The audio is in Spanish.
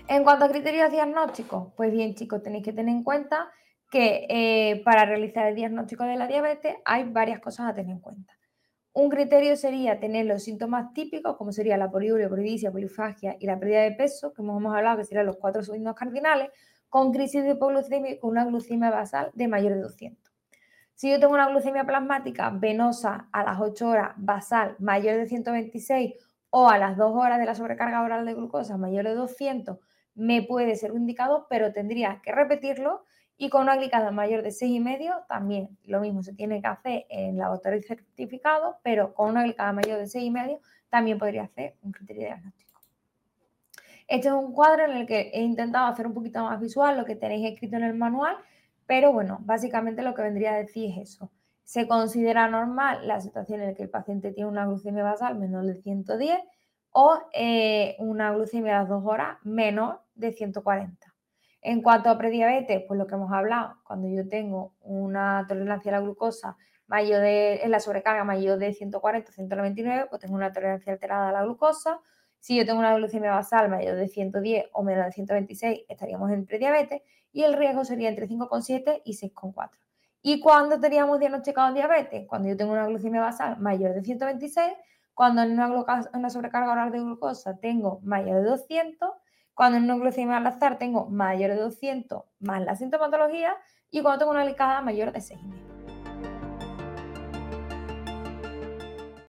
En cuanto a criterios diagnósticos, pues bien, chicos, tenéis que tener en cuenta que para realizar el diagnóstico de la diabetes hay varias cosas a tener en cuenta. Un criterio sería tener los síntomas típicos, como sería la poliuria, polidipsia, polifagia y la pérdida de peso, que hemos hablado que serían los 4 signos cardinales, con crisis de hipoglucemia y con una glucemia basal de mayor de 200. Si yo tengo una glucemia plasmática venosa a las 8 horas basal mayor de 126 o a las 2 horas de la sobrecarga oral de glucosa mayor de 200, me puede ser un indicador, pero tendría que repetirlo. Y con una glicada mayor de 6,5 también lo mismo se tiene que hacer en laboratorio certificado, pero con una glicada mayor de 6,5 también podría hacer un criterio diagnóstico. Este es un cuadro en el que he intentado hacer un poquito más visual lo que tenéis escrito en el manual, pero bueno, básicamente lo que vendría a decir es eso. Se considera normal la situación en la que el paciente tiene una glucemia basal menor de 110 o una glucemia a las 2 horas menor de 140. En cuanto a prediabetes, pues lo que hemos hablado, cuando yo tengo una tolerancia a la glucosa mayor en la sobrecarga mayor de 140 199, pues tengo una tolerancia alterada a la glucosa. Si yo tengo una glucemia basal mayor de 110 o menor de 126, estaríamos en prediabetes y el riesgo sería entre 5,7 y 6,4. ¿Y cuándo teníamos diagnosticado diabetes? Cuando yo tengo una glucemia basal mayor de 126, cuando en una sobrecarga oral de glucosa tengo mayor de 200, cuando en una glucemia al azar tengo mayor de 200 más la sintomatología y cuando tengo una glicada mayor de 6,5.